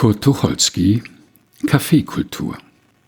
Kurt Tucholsky, Kaffeekultur.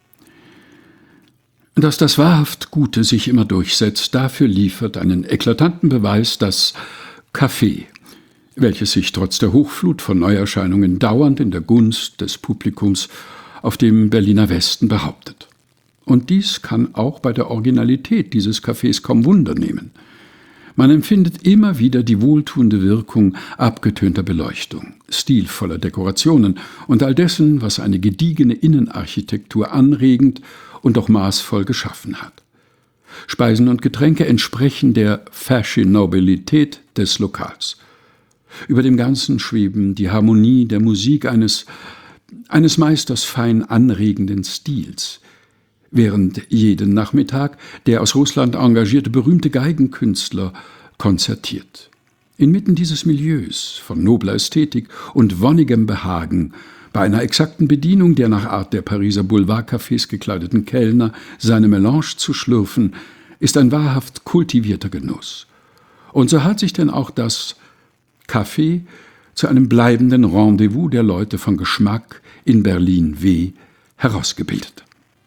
Dass das wahrhaft Gute sich immer durchsetzt, dafür liefert einen eklatanten Beweis das Kaffee, welches sich trotz der Hochflut von Neuerscheinungen dauernd in der Gunst des Publikums auf dem Berliner Westen behauptet. Und dies kann auch bei der Originalität dieses Cafés kaum Wunder nehmen. Man empfindet immer wieder die wohltuende Wirkung abgetönter Beleuchtung, stilvoller Dekorationen und all dessen, was eine gediegene Innenarchitektur anregend und doch maßvoll geschaffen hat. Speisen und Getränke entsprechen der Fashionabilität des Lokals. Über dem Ganzen schweben die Harmonie der Musik eines Meisters fein anregenden Stils, während jeden Nachmittag der aus Russland engagierte berühmte Geigenkünstler konzertiert. Inmitten dieses Milieus von nobler Ästhetik und wonnigem Behagen, bei einer exakten Bedienung der nach Art der Pariser Boulevardcafés gekleideten Kellner seine Melange zu schlürfen, ist ein wahrhaft kultivierter Genuss. Und so hat sich denn auch das Café zu einem bleibenden Rendezvous der Leute von Geschmack in Berlin W. herausgebildet.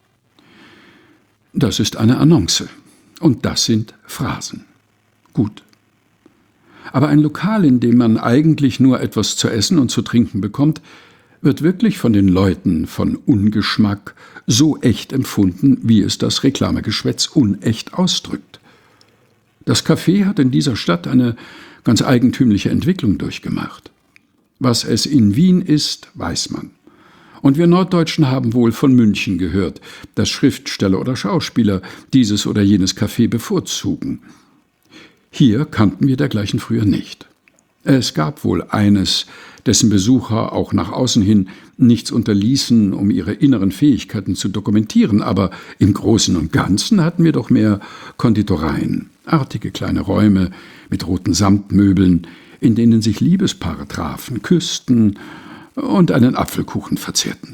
Das ist eine Annonce und das sind Phrasen. Gut. Aber ein Lokal, in dem man eigentlich nur etwas zu essen und zu trinken bekommt, wird wirklich von den Leuten von Ungeschmack so echt empfunden, wie es das Reklamegeschwätz unecht ausdrückt. Das Café hat in dieser Stadt eine ganz eigentümliche Entwicklung durchgemacht. Was es in Wien ist, weiß man. Und wir Norddeutschen haben wohl von München gehört, dass Schriftsteller oder Schauspieler dieses oder jenes Café bevorzugen. Hier kannten wir dergleichen früher nicht. Es gab wohl eines, dessen Besucher auch nach außen hin nichts unterließen, um ihre inneren Fähigkeiten zu dokumentieren, aber im Großen und Ganzen hatten wir doch mehr Konditoreien, artige kleine Räume mit roten Samtmöbeln, in denen sich Liebespaare trafen, küssten und einen Apfelkuchen verzehrten.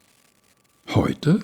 Heute?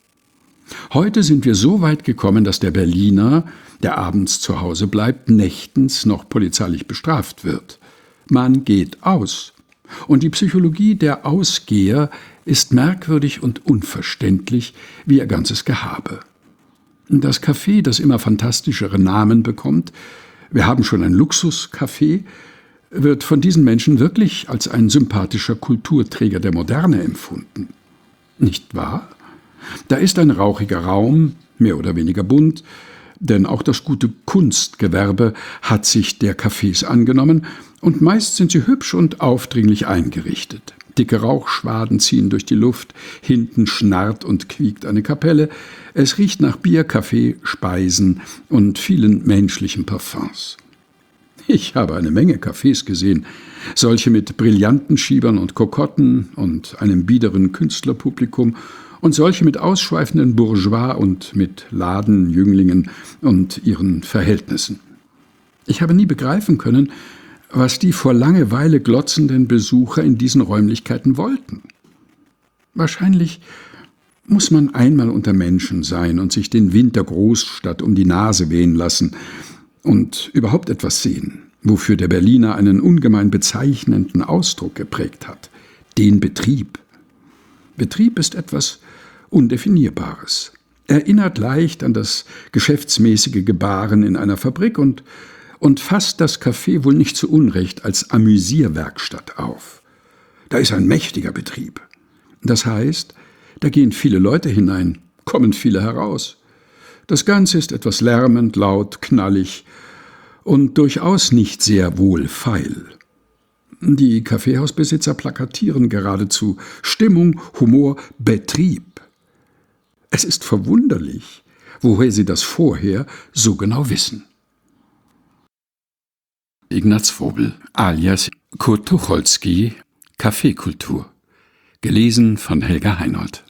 Heute sind wir so weit gekommen, dass der Berliner, der abends zu Hause bleibt, nächtens noch polizeilich bestraft wird. Man geht aus. Und die Psychologie der Ausgeher ist merkwürdig und unverständlich wie ihr ganzes Gehabe. Das Café, das immer fantastischere Namen bekommt, wir haben schon ein Luxuscafé, wird von diesen Menschen wirklich als ein sympathischer Kulturträger der Moderne empfunden. Nicht wahr? Da ist ein rauchiger Raum, mehr oder weniger bunt, denn auch das gute Kunstgewerbe hat sich der Cafés angenommen, und meist sind sie hübsch und aufdringlich eingerichtet. Dicke Rauchschwaden ziehen durch die Luft, hinten schnarrt und quiekt eine Kapelle, es riecht nach Bier, Kaffee, Speisen und vielen menschlichen Parfums. Ich habe eine Menge Cafés gesehen, solche mit brillanten Schiebern und Kokotten und einem biederen Künstlerpublikum und solche mit ausschweifenden Bourgeois und mit Ladenjünglingen und ihren Verhältnissen. Ich habe nie begreifen können, was die vor Langeweile glotzenden Besucher in diesen Räumlichkeiten wollten. Wahrscheinlich muss man einmal unter Menschen sein und sich den Wind der Großstadt um die Nase wehen lassen und überhaupt etwas sehen, wofür der Berliner einen ungemein bezeichnenden Ausdruck geprägt hat: den Betrieb. Betrieb ist etwas Undefinierbares, erinnert leicht an das geschäftsmäßige Gebaren in einer Fabrik und fasst das Café wohl nicht zu Unrecht als Amüsierwerkstatt auf. Da ist ein mächtiger Betrieb. Das heißt, da gehen viele Leute hinein, kommen viele heraus. Das Ganze ist etwas lärmend, laut, knallig und durchaus nicht sehr wohlfeil. Die Kaffeehausbesitzer plakatieren geradezu Stimmung, Humor, Betrieb. Es ist verwunderlich, woher sie das vorher so genau wissen. Ignaz Frobel alias Kurt Tucholsky, Kaffeekultur. Gelesen von Helga Heinold.